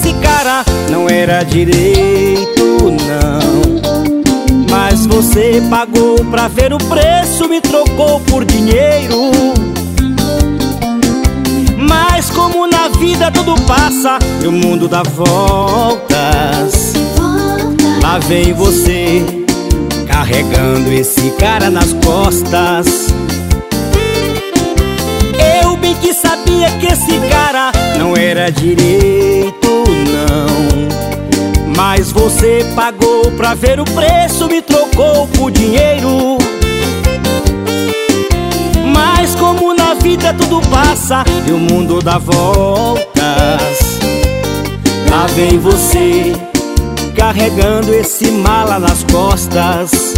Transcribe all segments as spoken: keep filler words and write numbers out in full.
esse cara não era direito, não. Mas você pagou pra ver o preço, me trocou por dinheiro. Mas como na vida tudo passa e o mundo dá voltas, lá vem você carregando esse cara nas costas. Eu bem que sabia que esse cara não era direito, não. Mas você pagou pra ver o preço, me trocou por dinheiro. Mas como na vida tudo passa e o mundo dá voltas, lá vem você carregando esse mala nas costas.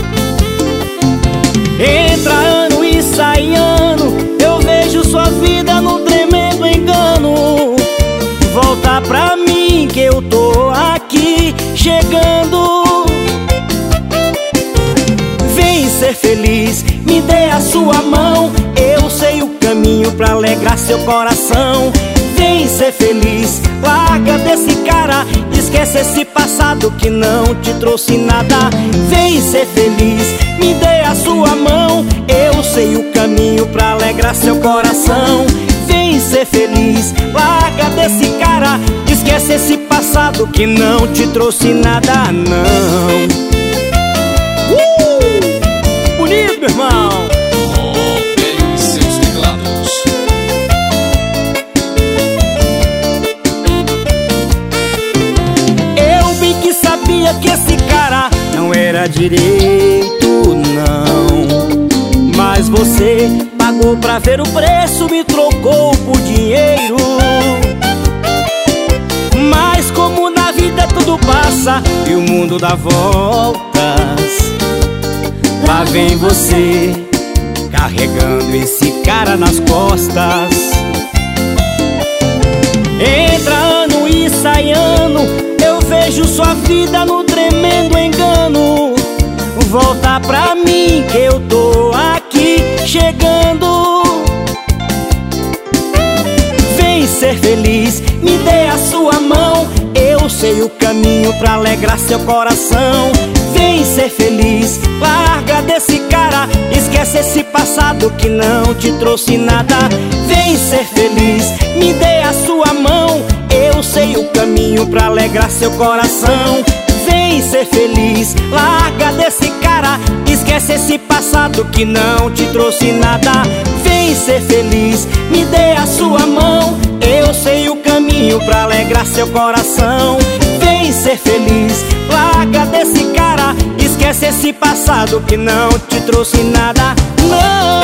Entra ano e sai ano, eu vejo sua vida no tremendo engano. Volta pra mim que eu tô aqui chegando. Vem ser feliz, me dê a sua mão, eu sei o caminho pra alegrar seu coração. Vem ser feliz, larga desse cara, esquece esse passado que não te trouxe nada. Vem ser feliz, me dê a sua mão, eu sei o caminho pra alegrar seu coração. Vem ser feliz, larga desse cara, esquece esse passado que não te trouxe nada, não. Uh! Bonito, meu irmão! Roubem seus teclados. Eu bem que sabia que esse cara não era direito, não. Mas você pagou pra ver o preço, me trocou por dinheiro. Mas como na vida tudo passa e o mundo dá voltas, lá vem você carregando esse cara nas costas. Entra ano e sai ano, eu vejo sua vida no tremendo engano. Volta pra mim que eu tô aqui chegando. Vem ser feliz, me dê a sua mão, eu sei o caminho pra alegrar seu coração. Vem ser feliz, larga desse cara, esquece esse passado que não te trouxe nada. Vem ser feliz, me dê a sua mão, eu sei o caminho pra alegrar seu coração. Vem ser feliz, larga desse cara, esquece esse passado que não te trouxe nada. Vem ser feliz, me dê a sua mão, eu sei o caminho pra alegrar seu coração. Vem ser feliz, larga desse cara, esquece esse passado que não te trouxe nada, não.